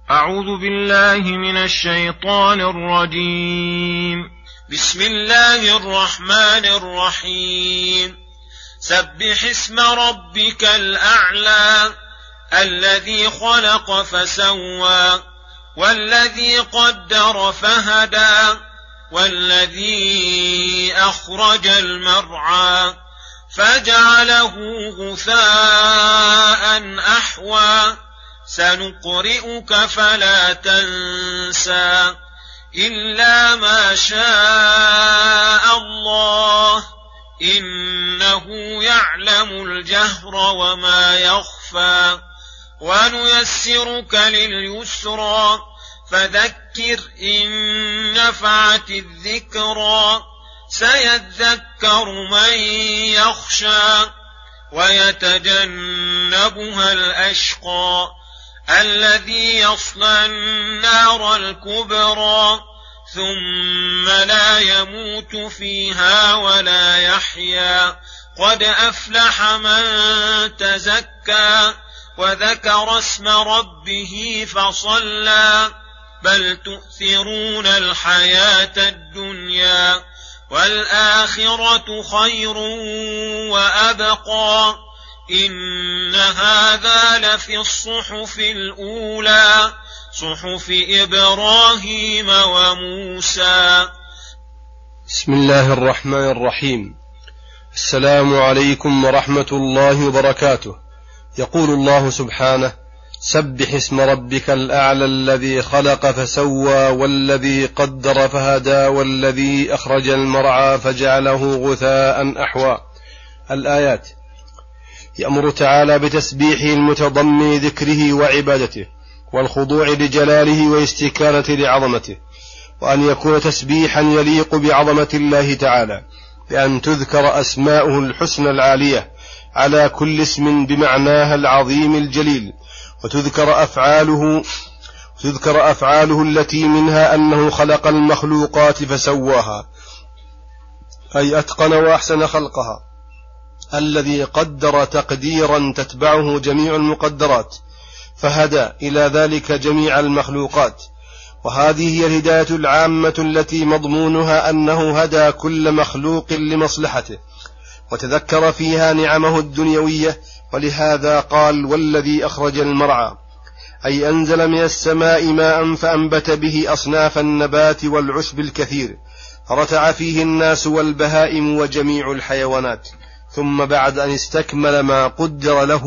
أعوذ بالله من الشيطان الرجيم. بسم الله الرحمن الرحيم. سبح اسم ربك الأعلى الذي خلق فسوى والذي قدر فهدى والذي أخرج المرعى فجعله غثاء أحوى سنقرئك فلا تنسى إلا ما شاء الله إنه يعلم الجهر وما يخفى ونيسرك لليسرى فذكر إن نفعت الذكرى سيذكر من يخشى ويتجنبها الأشقى الذي يصلى النار الكبرى ثم لا يموت فيها ولا يحيا قد أفلح من تزكى وذكر اسم ربه فصلى بل تؤثرون الحياة الدنيا والآخرة خير وأبقى إن هذا لفي الصحف الأولى صحف إبراهيم وموسى. بسم الله الرحمن الرحيم. السلام عليكم ورحمة الله وبركاته. يقول الله سبحانه: سبح اسم ربك الأعلى الذي خلق فسوى والذي قدر فهدى والذي أخرج المرعى فجعله غثاء أحوى. الآيات. يأمر تعالى بتسبيحه المتضمن ذكره وعبادته والخضوع لجلاله والاستكانة لعظمته، وأن يكون تسبيحا يليق بعظمة الله تعالى، بأن تذكر أسماؤه الحسنى العالية على كل اسم بمعناها العظيم الجليل، وتذكر أفعاله التي منها أنه خلق المخلوقات فسواها، أي أتقن وأحسن خلقها، الذي قدر تقديرا تتبعه جميع المقدرات، فهدى إلى ذلك جميع المخلوقات. وهذه هي الهداية العامة التي مضمونها أنه هدى كل مخلوق لمصلحته، وتذكر فيها نعمه الدنيوية، ولهذا قال: والذي أخرج المرعى، أي أنزل من السماء ماء فأنبت به أصناف النبات والعشب الكثير، فرتع فيه الناس والبهائم وجميع الحيوانات، ثم بعد أن استكمل ما قدر له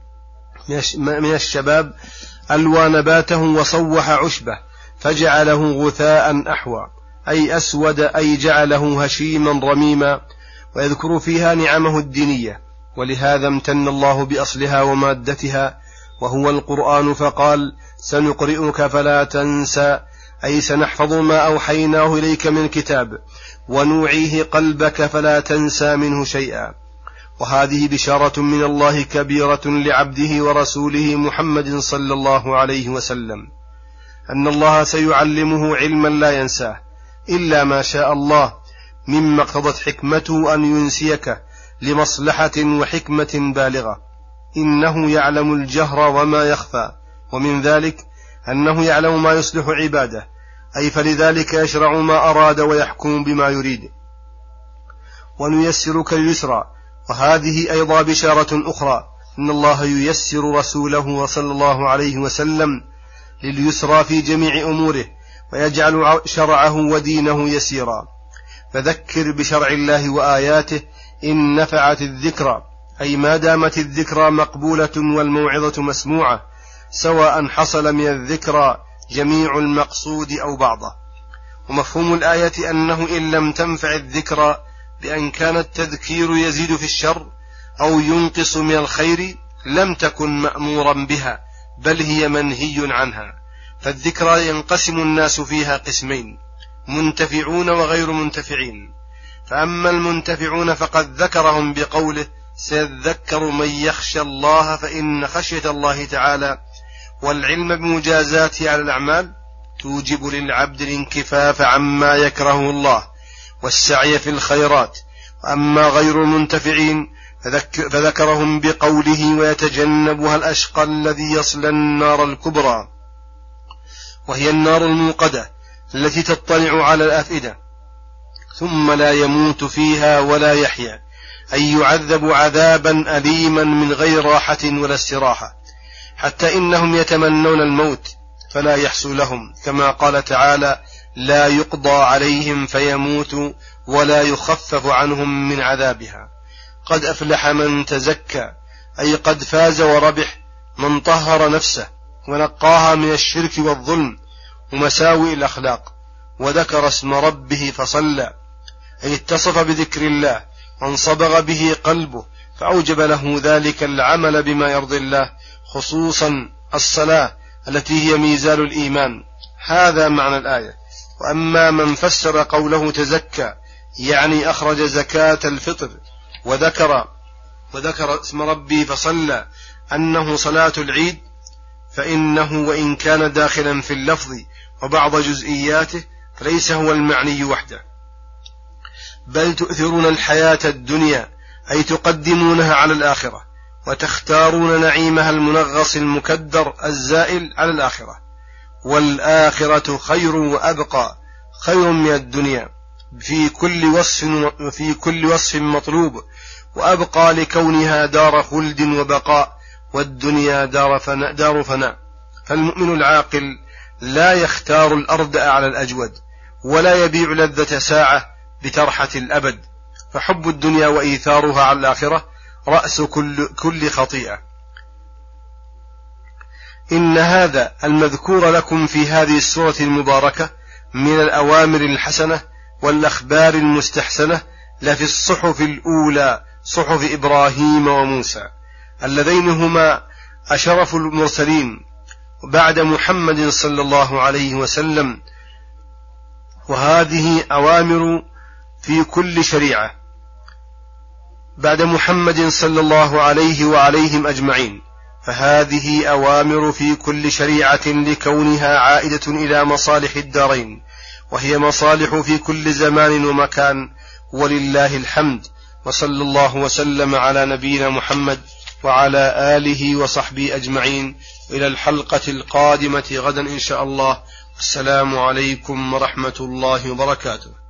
من الشباب ألوى نباته وصوح عشبه فجعله غثاء أحوى، أي أسود، أي جعله هشيما رميما، ويذكر فيها نعمه الدينية، ولهذا امتن الله بأصلها ومادتها وهو القرآن، فقال: سنقرئك فلا تنسى، أي سنحفظ ما أوحيناه إليك من كتاب ونوعيه قلبك فلا تنسى منه شيئا. وهذه بشارة من الله كبيرة لعبده ورسوله محمد صلى الله عليه وسلم، أن الله سيعلمه علما لا ينساه إلا ما شاء الله، مما اقتضت حكمته أن ينسيك لمصلحة وحكمة بالغة. إنه يعلم الجهر وما يخفى، ومن ذلك أنه يعلم ما يصلح عباده، أي فلذلك يشرع ما أراد ويحكم بما يريد. ونيسرك لليسرى، وهذه أيضا بشارة أخرى، إن الله ييسر رسوله صلى الله عليه وسلم لليسرى في جميع أموره، ويجعل شرعه ودينه يسيرا. فذكر بشرع الله وآياته إن نفعت الذكرى، أي ما دامت الذكرى مقبولة والموعظة مسموعة، سواء حصل من الذكرى جميع المقصود أو بعضه. ومفهوم الآية أنه إن لم تنفع الذكرى بأن كان التذكير يزيد في الشر أو ينقص من الخير لم تكن مأمورا بها، بل هي منهي عنها. فالذكرى ينقسم الناس فيها قسمين: منتفعون وغير منتفعين. فأما المنتفعون فقد ذكرهم بقوله: سيذكر من يخشى الله، فإن خشية الله تعالى والعلم بمجازاته على الأعمال توجب للعبد الانكفاف عما يكره الله والسعي في الخيرات. وأما غير المنتفعين فذكرهم بقوله: ويتجنبها الأشقى الذي يصلى النار الكبرى، وهي النار الموقدة التي تطلع على الأفئدة ثم لا يموت فيها ولا يحيا، أي يعذب عذابا أليما من غير راحة ولا استراحة، حتى إنهم يتمنون الموت فلا يحصل لهم، كما قال تعالى: لا يقضى عليهم فيموتوا ولا يخفف عنهم من عذابها. قد أفلح من تزكى، أي قد فاز وربح من طهر نفسه ونقاها من الشرك والظلم ومساوئ الأخلاق، وذكر اسم ربه فصلى، أي اتصف بذكر الله وانصبغ به قلبه فأوجب له ذلك العمل بما يرضي الله، خصوصا الصلاة التي هي ميزان الإيمان. هذا معنى الآية. وأما من فسر قوله تزكى يعني أخرج زكاة الفطر وذكر اسم ربه فصلى أنه صلاة العيد، فإنه وإن كان داخلا في اللفظ وبعض جزئياته فليس هو المعني وحده، بل تؤثرون الحياة الدنيا، أي تقدمونها على الآخرة، وتختارون نعيمها المنغص المكدر الزائل على الآخرة، والآخرة خير وأبقى، خير من الدنيا في كل وصف مطلوب، وأبقى لكونها دار خلد وبقاء، والدنيا دار فناء. فالمؤمن العاقل لا يختار الأرض على الأجود، ولا يبيع لذة ساعة بترحة الأبد، فحب الدنيا وإيثارها على الآخرة رأس كل خطيئة. إن هذا المذكور لكم في هذه السورة المباركة من الأوامر الحسنة والأخبار المستحسنة لفي الصحف الأولى، صحف إبراهيم وموسى، اللذين هما أشرف المرسلين بعد محمد صلى الله عليه وسلم. وهذه أوامر في كل شريعة بعد محمد صلى الله عليه وعليهم أجمعين، فهذه أوامر في كل شريعة لكونها عائدة إلى مصالح الدارين، وهي مصالح في كل زمان ومكان، ولله الحمد. وصلى الله وسلم على نبينا محمد وعلى آله وصحبه أجمعين، إلى الحلقة القادمة غدا إن شاء الله. السلام عليكم ورحمة الله وبركاته.